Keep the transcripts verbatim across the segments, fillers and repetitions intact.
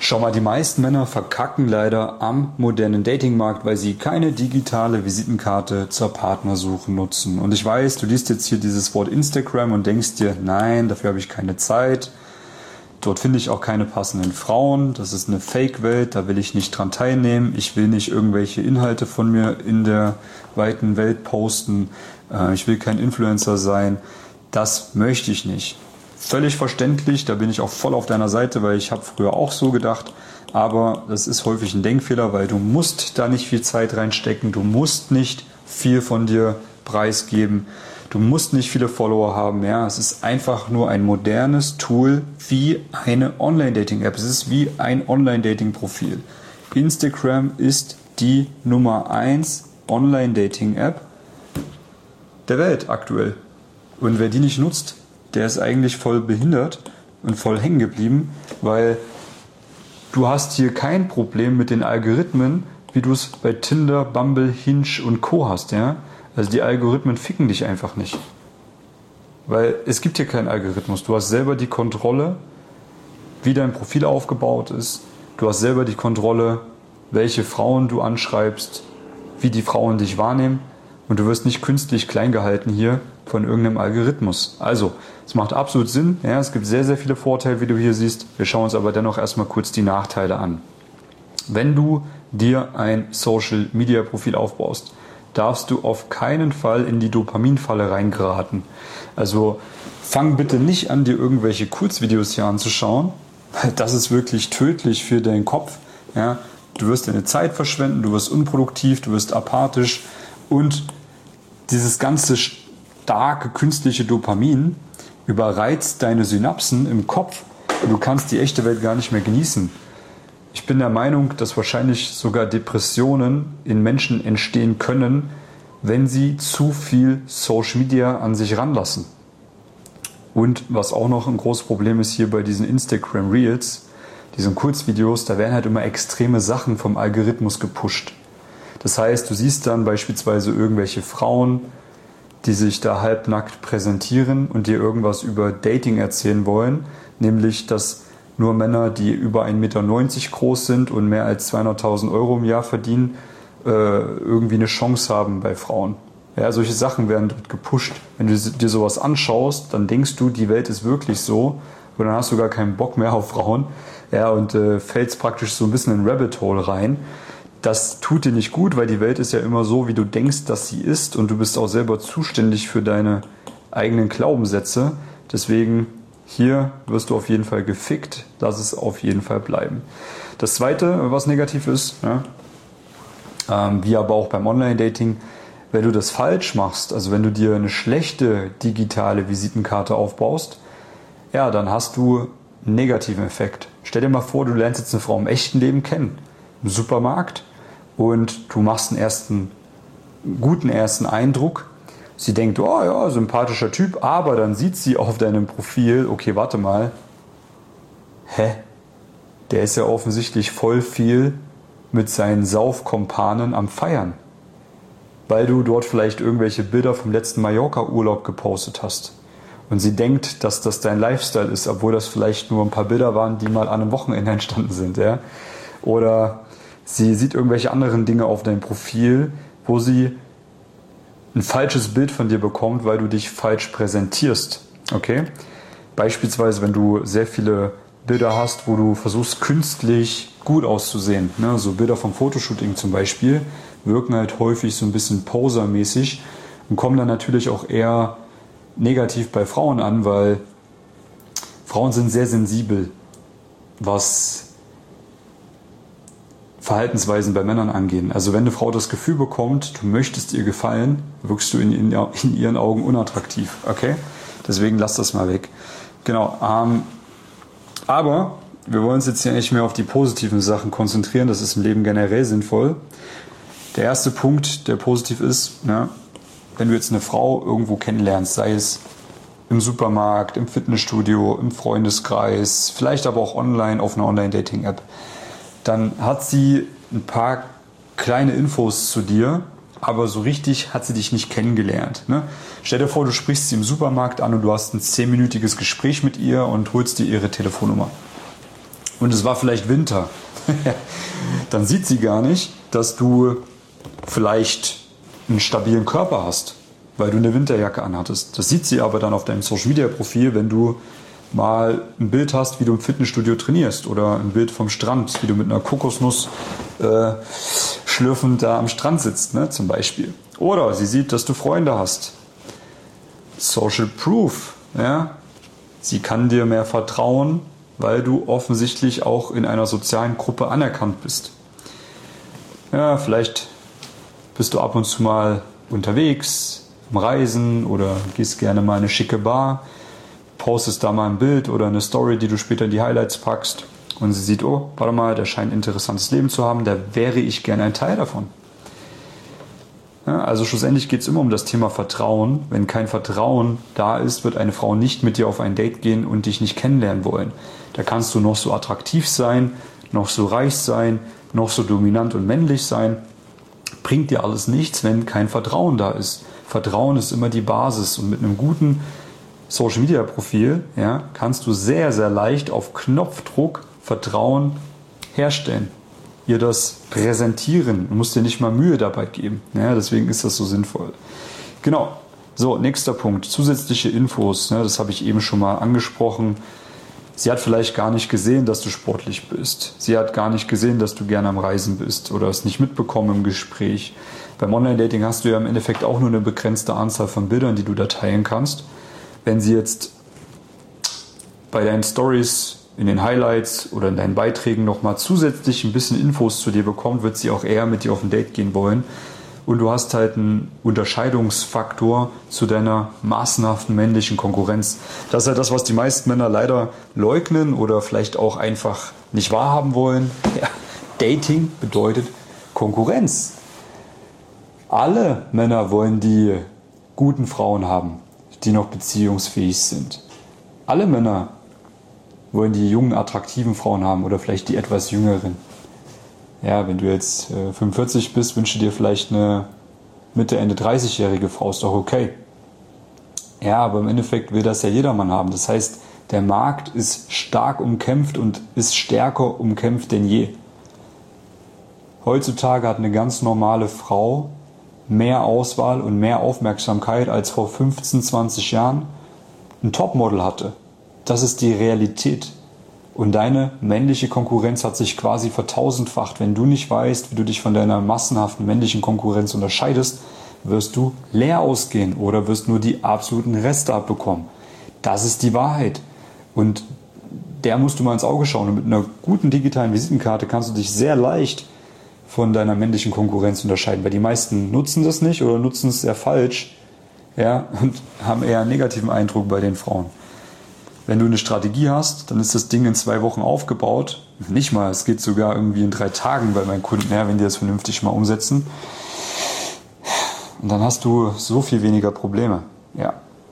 Schau mal, die meisten Männer verkacken leider am modernen Datingmarkt, weil sie keine digitale Visitenkarte zur Partnersuche nutzen. Und ich weiß, du liest jetzt hier dieses Wort Instagram und denkst dir, nein, dafür habe ich keine Zeit. Dort finde ich auch keine passenden Frauen. Das ist eine Fake-Welt, da will ich nicht dran teilnehmen. Ich will nicht irgendwelche Inhalte von mir in der weiten Welt posten. Ich will kein Influencer sein. Das möchte ich nicht. Völlig verständlich, da bin ich auch voll auf deiner Seite, weil ich habe früher auch so gedacht, aber das ist häufig ein Denkfehler, weil du musst da nicht viel Zeit reinstecken, du musst nicht viel von dir preisgeben, du musst nicht viele Follower haben, ja, es ist einfach nur ein modernes Tool wie eine Online-Dating-App, es ist wie ein Online-Dating-Profil. Instagram ist die Nummer eins Online-Dating-App der Welt aktuell und wer die nicht nutzt, der ist eigentlich voll behindert und voll hängen geblieben, weil du hast hier kein Problem mit den Algorithmen, wie du es bei Tinder, Bumble, Hinge und Co. hast. Ja? Also die Algorithmen ficken dich einfach nicht. Weil es gibt hier keinen Algorithmus. Du hast selber die Kontrolle, wie dein Profil aufgebaut ist. Du hast selber die Kontrolle, welche Frauen du anschreibst, wie die Frauen dich wahrnehmen. Und du wirst nicht künstlich klein gehalten hier von irgendeinem Algorithmus. Also, es macht absolut Sinn. Ja, es gibt sehr, sehr viele Vorteile, wie du hier siehst. Wir schauen uns aber dennoch erstmal kurz die Nachteile an. Wenn du dir ein Social-Media-Profil aufbaust, darfst du auf keinen Fall in die Dopaminfalle reingeraten. Also fang bitte nicht an, dir irgendwelche Kurzvideos hier anzuschauen, weil das ist wirklich tödlich für deinen Kopf. Ja, du wirst deine Zeit verschwenden, du wirst unproduktiv, du wirst apathisch und dieses ganze starke künstliche Dopamin überreizt deine Synapsen im Kopf und du kannst die echte Welt gar nicht mehr genießen. Ich bin der Meinung, dass wahrscheinlich sogar Depressionen in Menschen entstehen können, wenn sie zu viel Social Media an sich ranlassen. Und was auch noch ein großes Problem ist hier bei diesen Instagram Reels, diesen Kurzvideos, da werden halt immer extreme Sachen vom Algorithmus gepusht. Das heißt, du siehst dann beispielsweise irgendwelche Frauen, die sich da halbnackt präsentieren und dir irgendwas über Dating erzählen wollen, nämlich, dass nur Männer, die über ein Meter neunzig groß sind und mehr als zweihunderttausend Euro im Jahr verdienen, äh, irgendwie eine Chance haben bei Frauen. Ja, solche Sachen werden dort gepusht. Wenn du dir sowas anschaust, dann denkst du, die Welt ist wirklich so und dann hast du gar keinen Bock mehr auf Frauen, ja, und äh, fällst praktisch so ein bisschen in ein Rabbit Hole rein. Das tut dir nicht gut, weil die Welt ist ja immer so, wie du denkst, dass sie ist und du bist auch selber zuständig für deine eigenen Glaubenssätze. Deswegen hier wirst du auf jeden Fall gefickt, lass es auf jeden Fall bleiben. Das Zweite, was negativ ist, ja, ähm, wie aber auch beim Online-Dating, wenn du das falsch machst, also wenn du dir eine schlechte digitale Visitenkarte aufbaust, ja, dann hast du einen negativen Effekt. Stell dir mal vor, du lernst jetzt eine Frau im echten Leben kennen, im Supermarkt, und du machst einen ersten, guten ersten Eindruck. Sie denkt, oh ja, sympathischer Typ, aber dann sieht sie auf deinem Profil, okay, warte mal, hä? Der ist ja offensichtlich voll viel mit seinen Saufkompanen am Feiern, weil du dort vielleicht irgendwelche Bilder vom letzten Mallorca-Urlaub gepostet hast. Und sie denkt, dass das dein Lifestyle ist, obwohl das vielleicht nur ein paar Bilder waren, die mal an einem Wochenende entstanden sind. Ja? Oder sie sieht irgendwelche anderen Dinge auf deinem Profil, wo sie ein falsches Bild von dir bekommt, weil du dich falsch präsentierst. Okay? Beispielsweise, wenn du sehr viele Bilder hast, wo du versuchst, künstlich gut auszusehen. Ne? So Bilder vom Fotoshooting zum Beispiel wirken halt häufig so ein bisschen posermäßig und kommen dann natürlich auch eher negativ bei Frauen an, weil Frauen sind sehr sensibel, was Verhaltensweisen bei Männern angehen. Also wenn eine Frau das Gefühl bekommt, du möchtest ihr gefallen, wirkst du in, in, in ihren Augen unattraktiv. Okay? Deswegen lass das mal weg. Genau. Ähm, aber wir wollen uns jetzt ja nicht mehr auf die positiven Sachen konzentrieren. Das ist im Leben generell sinnvoll. Der erste Punkt, der positiv ist, ne, wenn du jetzt eine Frau irgendwo kennenlernst, sei es im Supermarkt, im Fitnessstudio, im Freundeskreis, vielleicht aber auch online auf einer Online-Dating-App, dann hat sie ein paar kleine Infos zu dir, aber so richtig hat sie dich nicht kennengelernt. Ne? Stell dir vor, du sprichst sie im Supermarkt an und du hast ein zehnminütiges Gespräch mit ihr und holst dir ihre Telefonnummer. und es war vielleicht Winter, dann sieht sie gar nicht, dass du vielleicht einen stabilen Körper hast, weil du eine Winterjacke anhattest. Das sieht sie aber dann auf deinem Social-Media-Profil, wenn du mal ein Bild hast, wie du im Fitnessstudio trainierst oder ein Bild vom Strand, wie du mit einer Kokosnuss äh, schlürfend da am Strand sitzt, ne, zum Beispiel. Oder sie sieht, dass du Freunde hast. Social Proof, ja. Sie kann dir mehr vertrauen, weil du offensichtlich auch in einer sozialen Gruppe anerkannt bist. Ja, vielleicht bist du ab und zu mal unterwegs, am Reisen oder gehst gerne mal in eine schicke Bar, postest da mal ein Bild oder eine Story, die du später in die Highlights packst und sie sieht, oh, warte mal, der scheint ein interessantes Leben zu haben, da wäre ich gerne ein Teil davon. Ja, also schlussendlich geht es immer um das Thema Vertrauen. Wenn kein Vertrauen da ist, wird eine Frau nicht mit dir auf ein Date gehen und dich nicht kennenlernen wollen. Da kannst du noch so attraktiv sein, noch so reich sein, noch so dominant und männlich sein. Bringt dir alles nichts, wenn kein Vertrauen da ist. Vertrauen ist immer die Basis und mit einem guten Social-Media-Profil, ja, kannst du sehr, sehr leicht auf Knopfdruck Vertrauen herstellen. Ihr das präsentieren. Du musst dir nicht mal Mühe dabei geben. Ja, deswegen ist das so sinnvoll. Genau. So, nächster Punkt. Zusätzliche Infos. Ne, das habe ich eben schon mal angesprochen. Sie hat vielleicht gar nicht gesehen, dass du sportlich bist. Sie hat gar nicht gesehen, dass du gerne am Reisen bist oder es nicht mitbekommen im Gespräch. Beim Online-Dating hast du ja im Endeffekt auch nur eine begrenzte Anzahl von Bildern, die du da teilen kannst. Wenn sie jetzt bei deinen Stories, in den Highlights oder in deinen Beiträgen nochmal zusätzlich ein bisschen Infos zu dir bekommt, wird sie auch eher mit dir auf ein Date gehen wollen. Und du hast halt einen Unterscheidungsfaktor zu deiner massenhaften männlichen Konkurrenz. Das ist ja das, was die meisten Männer leider leugnen oder vielleicht auch einfach nicht wahrhaben wollen. Ja, Dating bedeutet Konkurrenz. Alle Männer wollen die guten Frauen haben, die noch beziehungsfähig sind. Alle Männer wollen die jungen, attraktiven Frauen haben oder vielleicht die etwas jüngeren. Ja, wenn du jetzt äh, fünfundvierzig bist, wünsche dir vielleicht eine Mitte, Ende dreißigjährige Frau, ist doch okay. Ja, aber im Endeffekt will das ja jedermann haben. Das heißt, der Markt ist stark umkämpft und ist stärker umkämpft denn je. Heutzutage hat eine ganz normale Frau mehr Auswahl und mehr Aufmerksamkeit als vor fünfzehn, zwanzig Jahren ein Topmodel hatte. Das ist die Realität. Und deine männliche Konkurrenz hat sich quasi vertausendfacht. Wenn du nicht weißt, wie du dich von deiner massenhaften männlichen Konkurrenz unterscheidest, wirst du leer ausgehen oder wirst nur die absoluten Reste abbekommen. Das ist die Wahrheit. Und der musst du mal ins Auge schauen. Und mit einer guten digitalen Visitenkarte kannst du dich sehr leicht von deiner männlichen Konkurrenz unterscheiden. Weil die meisten nutzen das nicht oder nutzen es sehr falsch, ja, und haben eher einen negativen Eindruck bei den Frauen. Wenn du eine Strategie hast, dann ist das Ding in zwei Wochen aufgebaut. Nicht mal, es geht sogar irgendwie in drei Tagen bei meinen Kunden, ja, wenn die das vernünftig mal umsetzen. Und dann hast du so viel weniger Probleme. Ja.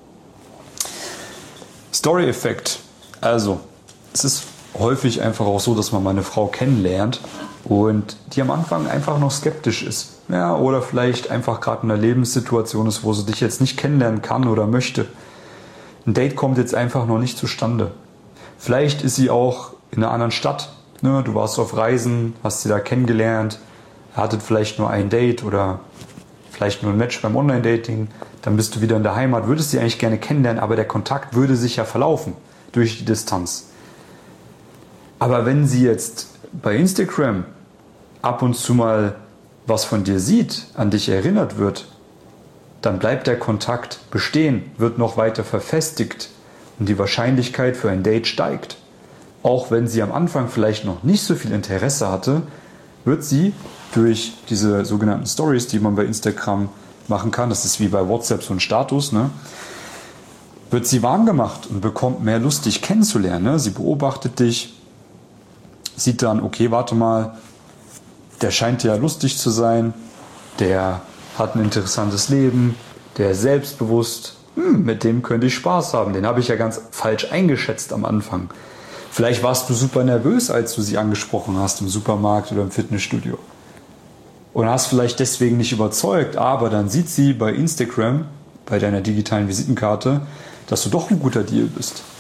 Story-Effekt. Also, es ist häufig einfach auch so, dass man mal eine Frau kennenlernt und die am Anfang einfach noch skeptisch ist. Ja, oder vielleicht einfach gerade in einer Lebenssituation ist, wo sie dich jetzt nicht kennenlernen kann oder möchte. Ein Date kommt jetzt einfach noch nicht zustande. Vielleicht ist sie auch in einer anderen Stadt. Ne? Du warst auf Reisen, hast sie da kennengelernt, hattet vielleicht nur ein Date oder vielleicht nur ein Match beim Online-Dating. Dann bist du wieder in der Heimat, würdest sie eigentlich gerne kennenlernen, aber der Kontakt würde sich ja verlaufen durch die Distanz. Aber wenn sie jetzt bei Instagram ab und zu mal was von dir sieht, an dich erinnert wird, dann bleibt der Kontakt bestehen, wird noch weiter verfestigt und die Wahrscheinlichkeit für ein Date steigt. Auch wenn sie am Anfang vielleicht noch nicht so viel Interesse hatte, wird sie durch diese sogenannten Stories, die man bei Instagram machen kann, das ist wie bei WhatsApp so ein Status, ne, wird sie warm gemacht und bekommt mehr Lust, dich kennenzulernen. Ne? Sie beobachtet dich, sieht dann, okay, warte mal, der scheint ja lustig zu sein, der hat ein interessantes Leben, der ist selbstbewusst, hm, mit dem könnte ich Spaß haben. Den habe ich ja ganz falsch eingeschätzt am Anfang. Vielleicht warst du super nervös, als du sie angesprochen hast im Supermarkt oder im Fitnessstudio. Und hast vielleicht deswegen nicht überzeugt, aber dann sieht sie bei Instagram, bei deiner digitalen Visitenkarte, dass du doch ein guter Deal bist.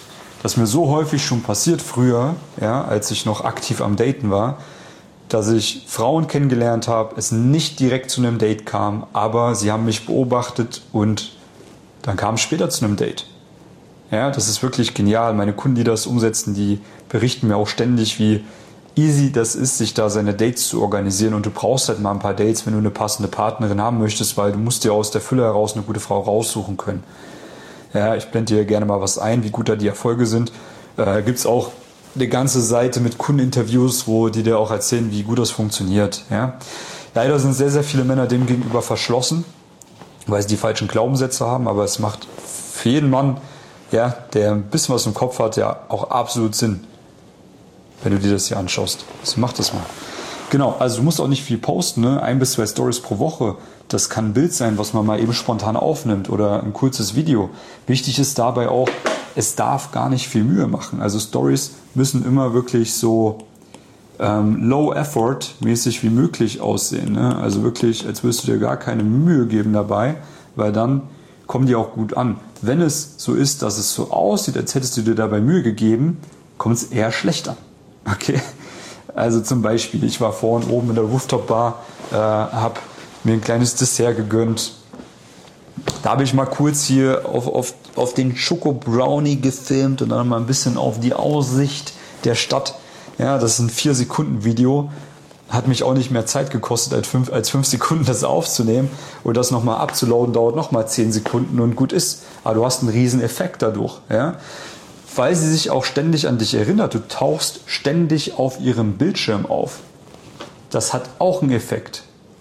Das ist mir so häufig schon passiert früher, ja, als ich noch aktiv am Daten war, dass ich Frauen kennengelernt habe, es nicht direkt zu einem Date kam, aber sie haben mich beobachtet und dann kam es später zu einem Date. Ja, das ist wirklich genial. Meine Kunden, die das umsetzen, die berichten mir auch ständig, wie easy das ist, sich da seine Dates zu organisieren. Und du brauchst halt mal ein paar Dates, wenn du eine passende Partnerin haben möchtest, weil du musst dir aus der Fülle heraus eine gute Frau raussuchen können. Ja, ich blende dir gerne mal was ein, wie gut da die Erfolge sind. Äh, gibt es auch eine ganze Seite mit Kundeninterviews, wo die dir auch erzählen, wie gut das funktioniert. Ja. Leider sind sehr, sehr viele Männer dem gegenüber verschlossen, weil sie die falschen Glaubenssätze haben, aber es macht für jeden Mann, ja, der ein bisschen was im Kopf hat, ja auch absolut Sinn, wenn du dir das hier anschaust. Also mach das mal. Genau, also du musst auch nicht viel posten, ne? Ein bis zwei Stories pro Woche. Das kann ein Bild sein, was man mal eben spontan aufnimmt oder ein kurzes Video. Wichtig ist dabei auch, es darf gar nicht viel Mühe machen. Also Stories müssen immer wirklich so ähm, low-effort-mäßig wie möglich aussehen. Ne? Also wirklich, als würdest du dir gar keine Mühe geben dabei, weil dann kommen die auch gut an. Wenn es so ist, dass es so aussieht, als hättest du dir dabei Mühe gegeben, kommt es eher schlecht an. Okay? Also zum Beispiel, ich war vorhin oben in der Rooftop-Bar, äh, habe mir ein kleines Dessert gegönnt. Da habe ich mal kurz hier auf, auf, auf den Schoko Brownie gefilmt und dann mal ein bisschen auf die Aussicht der Stadt. Ja, das ist ein vier Sekunden Video. Hat mich auch nicht mehr Zeit gekostet, als fünf, als fünf Sekunden das aufzunehmen. Und das nochmal abzuladen dauert nochmal zehn Sekunden und gut ist. Aber du hast einen riesen Effekt dadurch. Ja? Weil sie sich auch ständig an dich erinnert. Du tauchst ständig auf ihrem Bildschirm auf. Das hat auch einen Effekt.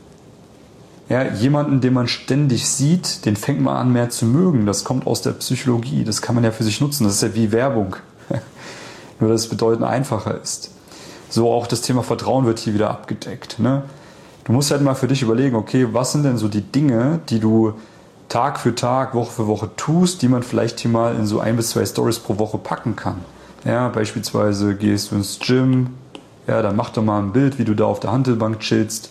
Ja, jemanden, den man ständig sieht, den fängt man an mehr zu mögen. Das kommt aus der Psychologie. Das kann man ja für sich nutzen. Das ist ja wie Werbung. Nur, dass es bedeutend einfacher ist. So auch das Thema Vertrauen wird hier wieder abgedeckt. Ne? Du musst halt mal für dich überlegen, okay, was sind denn so die Dinge, die du Tag für Tag, Woche für Woche tust, die man vielleicht hier mal in so ein bis zwei Stories pro Woche packen kann. Ja, beispielsweise gehst du ins Gym, ja, dann mach doch mal ein Bild, wie du da auf der Hantelbank chillst.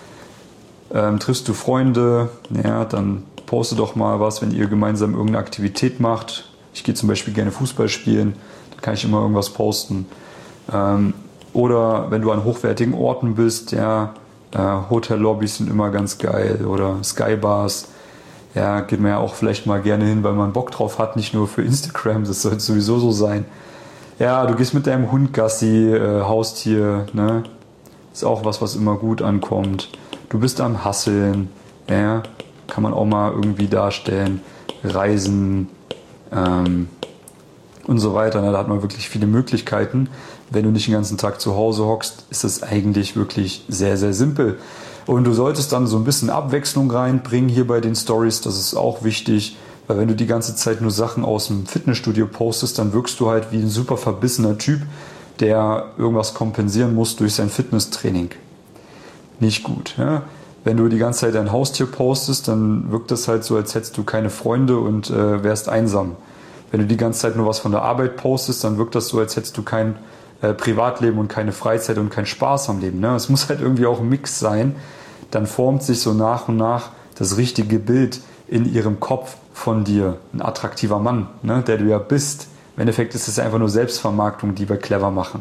Ähm, triffst du Freunde, ja, dann poste doch mal was, wenn ihr gemeinsam irgendeine Aktivität macht. Ich gehe zum Beispiel gerne Fußball spielen, da kann ich immer irgendwas posten. Ähm, oder wenn du an hochwertigen Orten bist, ja, äh, Hotellobbys sind immer ganz geil oder Skybars. Ja, geht man ja auch vielleicht mal gerne hin, weil man Bock drauf hat, nicht nur für Instagram, das sollte sowieso so sein. Ja, du gehst mit deinem Hund Gassi, äh, Haustier, ne? Ist auch was, was immer gut ankommt. Du bist am Hasseln, ja, kann man auch mal irgendwie darstellen. Reisen ähm, und so weiter. Ne? Da hat man wirklich viele Möglichkeiten. Wenn du nicht den ganzen Tag zu Hause hockst, ist das eigentlich wirklich sehr, sehr simpel. Und du solltest dann so ein bisschen Abwechslung reinbringen hier bei den Stories. Das ist auch wichtig, weil wenn du die ganze Zeit nur Sachen aus dem Fitnessstudio postest, dann wirkst du halt wie ein super verbissener Typ, der irgendwas kompensieren muss durch sein Fitnesstraining. Nicht gut. Ja? Wenn du die ganze Zeit dein Haustier postest, dann wirkt das halt so, als hättest du keine Freunde und äh, wärst einsam. Wenn du die ganze Zeit nur was von der Arbeit postest, dann wirkt das so, als hättest du kein äh, Privatleben und keine Freizeit und keinen Spaß am Leben. Ne? Es muss halt irgendwie auch ein Mix sein. Dann formt sich so nach und nach das richtige Bild in ihrem Kopf von dir. Ein attraktiver Mann, ne? Der du ja bist. Im Endeffekt ist es einfach nur Selbstvermarktung, die wir clever machen.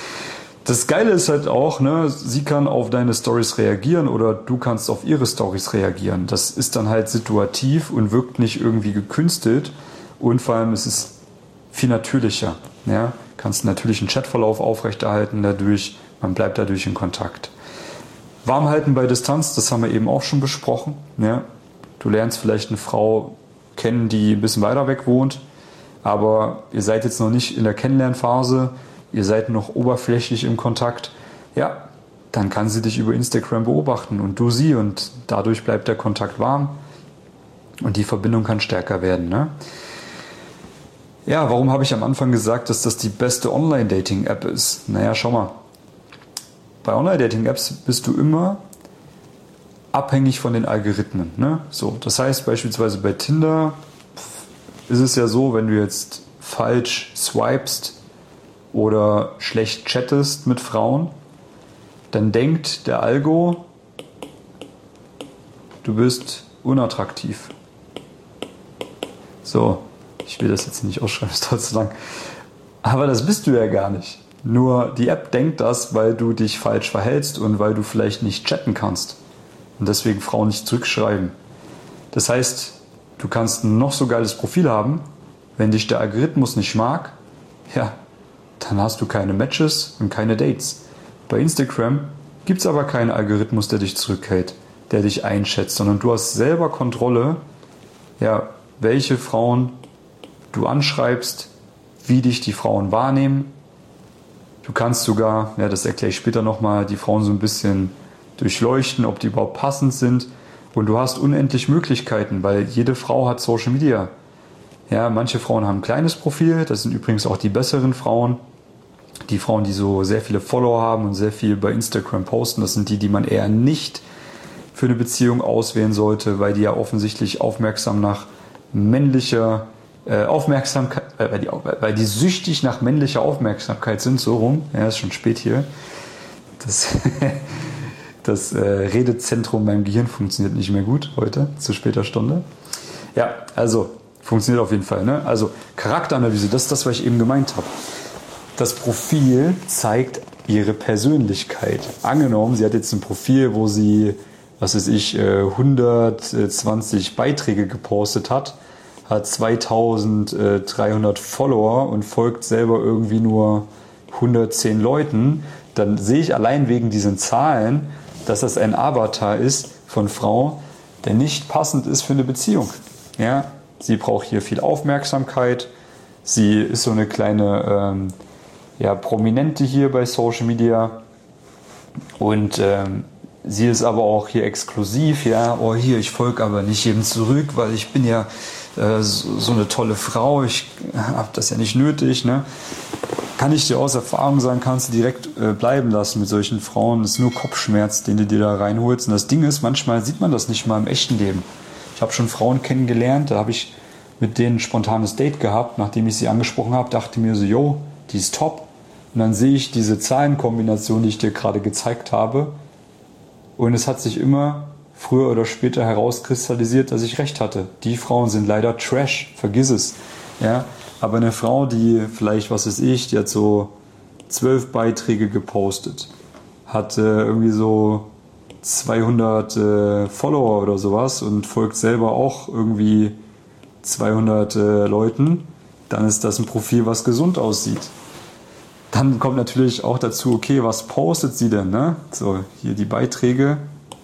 Das Geile ist halt auch, ne, sie kann auf deine Stories reagieren oder du kannst auf ihre Stories reagieren. Das ist dann halt situativ und wirkt nicht irgendwie gekünstelt und vor allem ist es viel natürlicher. Ja? Kannst einen natürlichen Chatverlauf aufrechterhalten dadurch, man bleibt dadurch in Kontakt. Warmhalten bei Distanz, das haben wir eben auch schon besprochen. Ja? Du lernst vielleicht eine Frau kennen, die ein bisschen weiter weg wohnt, aber ihr seid jetzt noch nicht in der Kennenlernphase, ihr seid noch oberflächlich im Kontakt, ja, dann kann sie dich über Instagram beobachten und du sie und dadurch bleibt der Kontakt warm und die Verbindung kann stärker werden. Ne? Ja, warum habe ich am Anfang gesagt, dass das die beste Online-Dating-App ist? Naja, schau mal. Bei Online-Dating-Apps bist du immer abhängig von den Algorithmen. Ne? So, das heißt beispielsweise bei Tinder ist es ja so, wenn du jetzt falsch swipest oder schlecht chattest mit Frauen, dann denkt der Algo, du bist unattraktiv. So, ich will das jetzt nicht ausschreiben, es dauert zu lang. Aber das bist du ja gar nicht. Nur die App denkt das, weil du dich falsch verhältst und weil du vielleicht nicht chatten kannst. Und deswegen Frauen nicht zurückschreiben. Das heißt, du kannst ein noch so geiles Profil haben, wenn dich der Algorithmus nicht mag, ja, dann hast du keine Matches und keine Dates. Bei Instagram gibt es aber keinen Algorithmus, der dich zurückhält, der dich einschätzt, sondern du hast selber Kontrolle, ja, welche Frauen du anschreibst, wie dich die Frauen wahrnehmen. Du kannst sogar, ja, das erkläre ich später nochmal, die Frauen so ein bisschen durchleuchten, ob die überhaupt passend sind. Und du hast unendlich Möglichkeiten, weil jede Frau hat Social Media. Ja, manche Frauen haben ein kleines Profil, das sind übrigens auch die besseren Frauen. Die Frauen, die so sehr viele Follower haben und sehr viel bei Instagram posten, das sind die, die man eher nicht für eine Beziehung auswählen sollte, weil die ja offensichtlich aufmerksam nach männlicher äh, Aufmerksamkeit, äh, weil, die, weil die süchtig nach männlicher Aufmerksamkeit sind, so rum. Ja, ist schon spät hier. Das, das äh, Redezentrum beim Gehirn funktioniert nicht mehr gut heute, zu später Stunde. Ja, also funktioniert auf jeden Fall. Ne? Also Charakteranalyse, das ist das, was ich eben gemeint habe. Das Profil zeigt ihre Persönlichkeit. Angenommen, sie hat jetzt ein Profil, wo sie, was weiß ich, hundertzwanzig Beiträge gepostet hat, hat zweitausenddreihundert Follower und folgt selber irgendwie nur hundertzehn Leuten, dann sehe ich allein wegen diesen Zahlen, dass das ein Avatar ist von Frau, der nicht passend ist für eine Beziehung. Ja, sie braucht hier viel Aufmerksamkeit, sie ist so eine kleine ähm, ja, Prominente hier bei Social Media und ähm, sie ist aber auch hier exklusiv, ja, oh hier, ich folge aber nicht jedem zurück, weil ich bin ja äh, so, so eine tolle Frau, ich habe das ja nicht nötig, ne? Kann ich dir aus Erfahrung sagen, kannst du direkt äh, bleiben lassen mit solchen Frauen, das ist nur Kopfschmerz, den du dir da reinholst und das Ding ist, manchmal sieht man das nicht mal im echten Leben. Ich habe schon Frauen kennengelernt, da habe ich mit denen ein spontanes Date gehabt, nachdem ich sie angesprochen habe, dachte mir so, yo, die ist top. Und dann sehe ich diese Zahlenkombination, die ich dir gerade gezeigt habe. Und es hat sich immer früher oder später herauskristallisiert, dass ich recht hatte. Die Frauen sind leider Trash, vergiss es. Ja? Aber eine Frau, die vielleicht, was weiß ich, die hat so zwölf Beiträge gepostet, hat äh, irgendwie so zweihundert äh, Follower oder sowas und folgt selber auch irgendwie zweihundert äh, Leuten, dann ist das ein Profil, was gesund aussieht. Dann kommt natürlich auch dazu, okay, was postet sie denn? Ne? So, hier die Beiträge.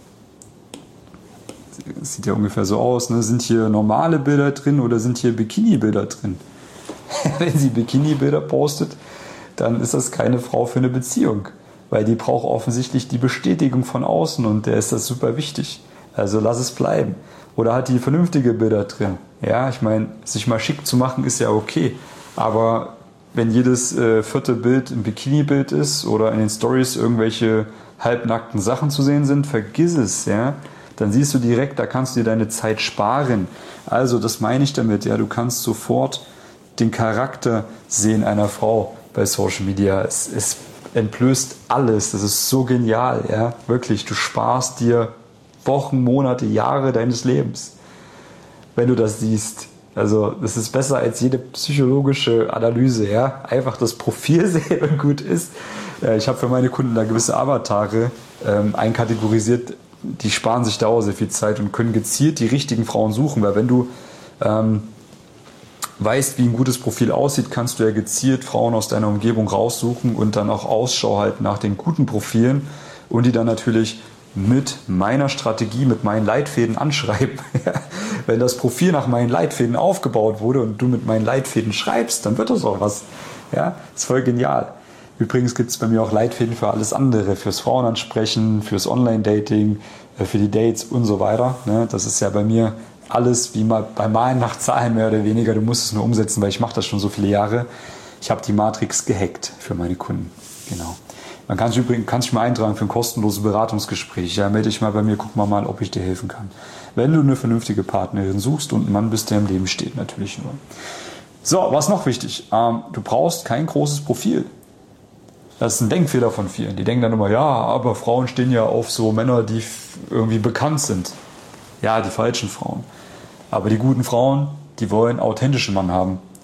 Das sieht ja ungefähr so aus. Ne? Sind hier normale Bilder drin oder sind hier Bikini-Bilder drin? Wenn sie Bikini-Bilder postet, dann ist das keine Frau für eine Beziehung. Weil die braucht offensichtlich die Bestätigung von außen und der ist das super wichtig. Also lass es bleiben. Oder hat die vernünftige Bilder drin? Ja, ich meine, sich mal schick zu machen ist ja okay. Aber wenn jedes äh, vierte Bild ein Bikini-Bild ist oder in den Stories irgendwelche halbnackten Sachen zu sehen sind, vergiss es, ja. Dann siehst du direkt, da kannst du dir deine Zeit sparen. Also, das meine ich damit, ja. Du kannst sofort den Charakter sehen einer Frau bei Social Media. Es, es entblößt alles. Das ist so genial, ja. Wirklich, du sparst dir Wochen, Monate, Jahre deines Lebens, wenn du das siehst. Also das ist besser als jede psychologische Analyse, ja. Einfach das Profil sehen und gut ist. Ja, ich habe für meine Kunden da gewisse Avatare ähm, einkategorisiert, die sparen sich da auch sehr viel Zeit und können gezielt die richtigen Frauen suchen, weil wenn du ähm, weißt, wie ein gutes Profil aussieht, kannst du ja gezielt Frauen aus deiner Umgebung raussuchen und dann auch Ausschau halten nach den guten Profilen und die dann natürlich mit meiner Strategie, mit meinen Leitfäden anschreiben. Wenn das Profil nach meinen Leitfäden aufgebaut wurde und du mit meinen Leitfäden schreibst, dann wird das auch was. Ja, ist voll genial. Übrigens gibt es bei mir auch Leitfäden für alles andere, fürs Frauenansprechen, fürs Online-Dating, für die Dates und so weiter. Das ist ja bei mir alles wie mal bei Malen nach Zahlen mehr oder weniger. Du musst es nur umsetzen, weil ich mache das schon so viele Jahre. Ich habe die Matrix gehackt für meine Kunden. Genau. Man kann sich übrigens kann sich mal eintragen für ein kostenloses Beratungsgespräch. Ja, melde dich mal bei mir, guck mal mal, ob ich dir helfen kann. Wenn du eine vernünftige Partnerin suchst und ein Mann bist, der im Leben steht, natürlich nur. So, was noch wichtig? Ähm, du brauchst kein großes Profil. Das ist ein Denkfehler von vielen. Die denken dann immer, ja, aber Frauen stehen ja auf so Männer, die irgendwie bekannt sind. Ja, die falschen Frauen. Aber die guten Frauen, die wollen authentischen Mann haben.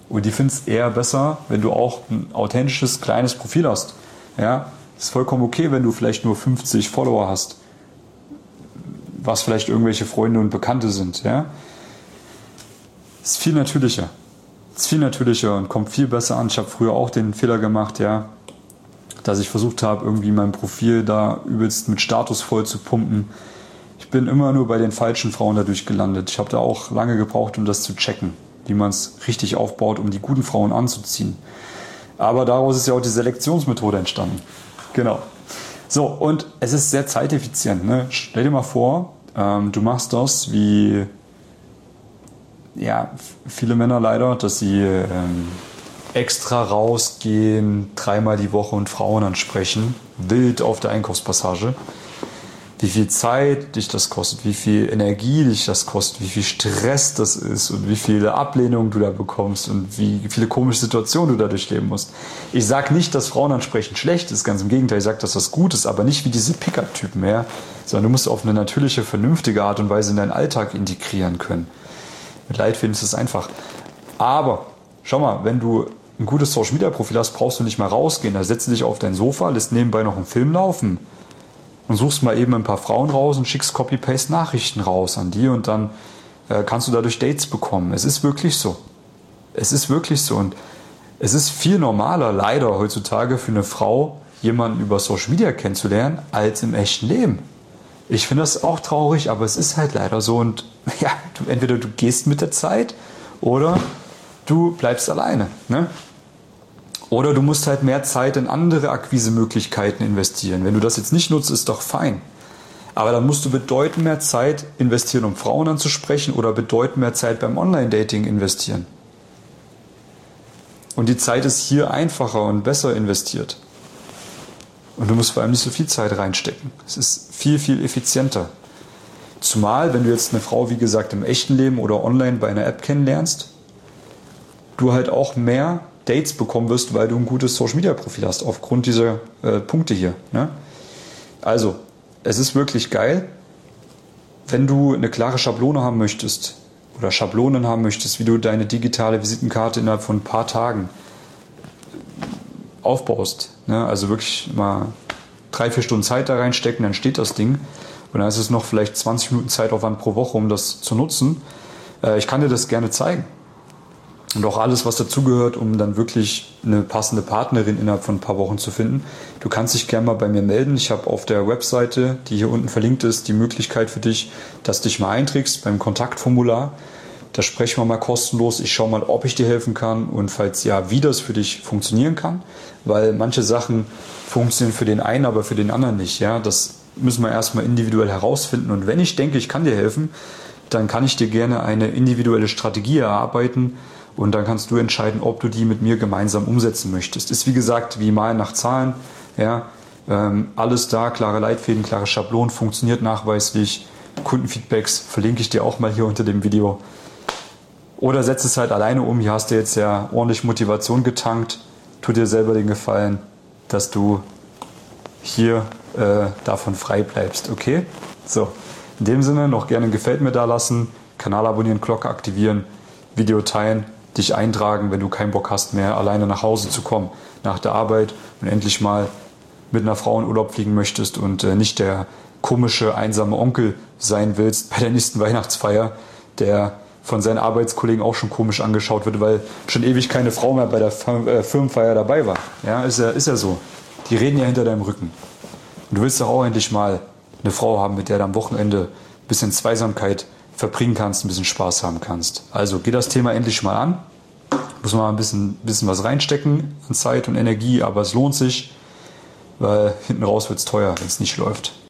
Und die finden es eher besser, wenn du auch ein authentisches, kleines Profil hast. Ja, ist vollkommen okay, wenn du vielleicht nur fünfzig Follower hast, was vielleicht irgendwelche Freunde und Bekannte sind. Ja, ist viel natürlicher. Ist viel natürlicher und kommt viel besser an. Ich habe früher auch den Fehler gemacht, ja, dass ich versucht habe, irgendwie mein Profil da übelst mit Status voll zu pumpen. Ich bin immer nur bei den falschen Frauen dadurch gelandet. Ich habe da auch lange gebraucht, um das zu checken, wie man es richtig aufbaut, um die guten Frauen anzuziehen. Aber daraus ist ja auch die Selektionsmethode entstanden. Genau. So, und es ist sehr zeiteffizient. Ne? Stell dir mal vor, ähm, du machst das wie ja, viele Männer leider, dass sie ähm, extra rausgehen, dreimal die Woche und Frauen ansprechen, wild auf der Einkaufspassage. Wie viel Zeit dich das kostet, wie viel Energie dich das kostet, wie viel Stress das ist und wie viele Ablehnungen du da bekommst und wie viele komische Situationen du da durchleben musst. Ich sage nicht, dass Frauen ansprechen schlecht ist, ganz im Gegenteil, ich sage, dass das gut ist, aber nicht wie diese Pickup-Typen mehr, sondern du musst auf eine natürliche, vernünftige Art und Weise in deinen Alltag integrieren können. Mit Leitfäden ist es einfach. Aber, schau mal, wenn du ein gutes Social-Media-Profil hast, brauchst du nicht mal rausgehen. Da setzt du dich auf dein Sofa, lässt nebenbei noch einen Film laufen und suchst mal eben ein paar Frauen raus und schickst Copy-Paste-Nachrichten raus an die und dann äh, kannst du dadurch Dates bekommen. Es ist wirklich so. Es ist wirklich so. Und es ist viel normaler, leider heutzutage, für eine Frau, jemanden über Social-Media kennenzulernen, als im echten Leben. Ich finde das auch traurig, aber es ist halt leider so. Und ja, du, entweder du gehst mit der Zeit oder du bleibst alleine. Ne? Oder du musst halt mehr Zeit in andere Akquisemöglichkeiten investieren. Wenn du das jetzt nicht nutzt, ist doch fein. Aber dann musst du bedeutend mehr Zeit investieren, um Frauen anzusprechen oder bedeutend mehr Zeit beim Online-Dating investieren. Und die Zeit ist hier einfacher und besser investiert. Und du musst vor allem nicht so viel Zeit reinstecken. Es ist viel, viel effizienter. Zumal, wenn du jetzt eine Frau, wie gesagt, im echten Leben oder online bei einer App kennenlernst, du halt auch mehr Dates bekommen wirst, weil du ein gutes Social-Media-Profil hast, aufgrund dieser äh, Punkte hier. Ne? Also, es ist wirklich geil, wenn du eine klare Schablone haben möchtest oder Schablonen haben möchtest, wie du deine digitale Visitenkarte innerhalb von ein paar Tagen aufbaust. Ne? Also wirklich mal drei, vier Stunden Zeit da reinstecken, dann steht das Ding. Und dann ist es noch vielleicht zwanzig Minuten Zeitaufwand pro Woche, um das zu nutzen. Äh, ich kann dir das gerne zeigen. Und auch alles, was dazugehört, um dann wirklich eine passende Partnerin innerhalb von ein paar Wochen zu finden. Du kannst dich gerne mal bei mir melden. Ich habe auf der Webseite, die hier unten verlinkt ist, die Möglichkeit für dich, dass du dich mal einträgst beim Kontaktformular. Da sprechen wir mal kostenlos. Ich schaue mal, ob ich dir helfen kann und falls ja, wie das für dich funktionieren kann. Weil manche Sachen funktionieren für den einen, aber für den anderen nicht. Ja, das müssen wir erstmal individuell herausfinden. Und wenn ich denke, ich kann dir helfen, dann kann ich dir gerne eine individuelle Strategie erarbeiten. Und dann kannst du entscheiden, ob du die mit mir gemeinsam umsetzen möchtest. Ist wie gesagt wie Malen nach Zahlen. Ja, ähm, alles da, klare Leitfäden, klare Schablonen, funktioniert nachweislich. Kundenfeedbacks verlinke ich dir auch mal hier unter dem Video. Oder setz es halt alleine um. Hier hast du jetzt ja ordentlich Motivation getankt. Tu dir selber den Gefallen, dass du hier äh, davon frei bleibst. Okay? So, in dem Sinne noch gerne ein Gefällt mir da lassen, Kanal abonnieren, Glocke aktivieren, Video teilen, dich eintragen, wenn du keinen Bock hast mehr, alleine nach Hause zu kommen nach der Arbeit und endlich mal mit einer Frau in Urlaub fliegen möchtest und äh, nicht der komische, einsame Onkel sein willst bei der nächsten Weihnachtsfeier, der von seinen Arbeitskollegen auch schon komisch angeschaut wird, weil schon ewig keine Frau mehr bei der Firmenfeier dabei war. Ja, ist ja, ist ja so. Die reden ja hinter deinem Rücken. Und du willst doch auch endlich mal eine Frau haben, mit der du am Wochenende ein bisschen Zweisamkeit verbringen kannst, ein bisschen Spaß haben kannst. Also geh das Thema endlich mal an. Muss man mal ein bisschen, bisschen was reinstecken an Zeit und Energie, aber es lohnt sich, weil hinten raus wird es teuer, wenn es nicht läuft.